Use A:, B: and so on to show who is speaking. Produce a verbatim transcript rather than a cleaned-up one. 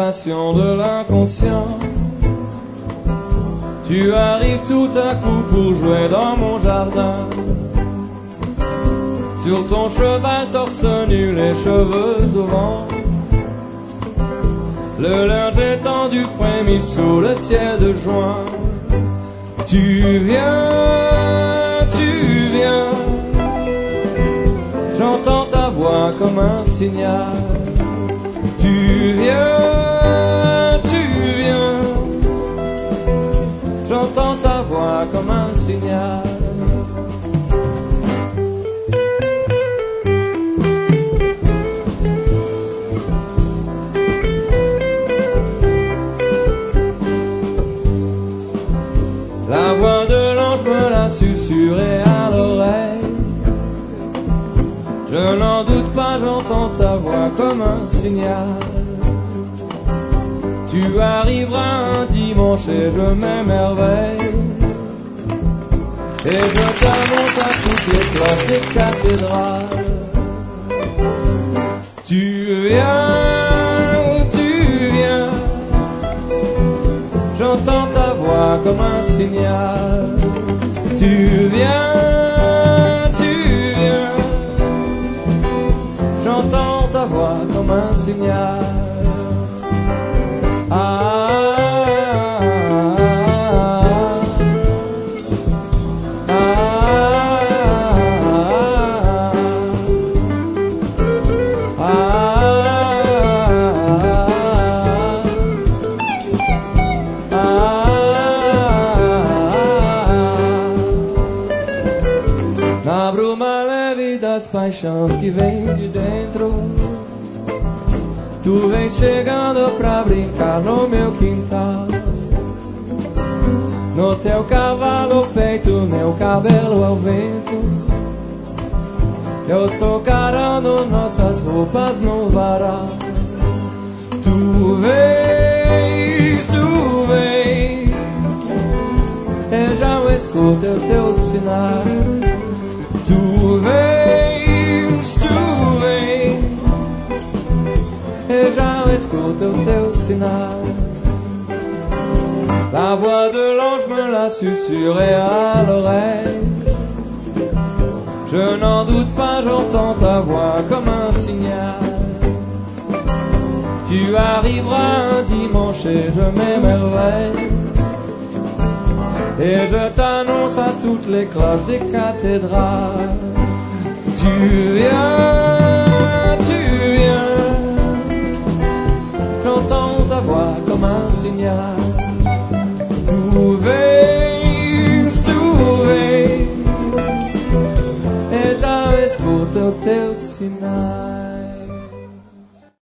A: inspiration de l'inconscient. Tu arrives tout à coup pour jouer dans mon jardin. Sur ton cheval torse nu, les cheveux au vent, le linge étendu frémit sous le ciel de juin. Tu viens, tu viens, j'entends ta voix comme un signal. Tu viens, tu viens, j'entends ta voix comme un signal. La voix de l'ange me l'a susurré à l'oreille. Je n'en doute pas, j'entends ta voix comme un signal. Tu arriveras un dimanche et je m'émerveille. Et je t'annonce à toutes les cloches des cathédrales. Tu viens, tu viens, j'entends ta voix comme un signal. Tu viens, tu viens, j'entends ta voix comme un signal. Ah, ah, ah, ah, ah, na bruma leve das paixões que vem de dentro, tu vem chegando pra brincar no meu quintal. No teu cavalo peito, meu cabelo ao vento. Eu sou carando nossas roupas no varal. Tu vens, tu vens, eu já escuto os teus sinais. Tu vens, tu vens, et j'en escoute aux teus sinais. La voix de l'ange me l'a susurré à l'oreille. Je n'en doute pas, j'entends ta voix comme un signal. Tu arriveras un dimanche et je m'émerveille. Et je t'annonce à toutes les cloches des cathédrales. Tu viens, tu viens, j'entends ta voix comme un signal.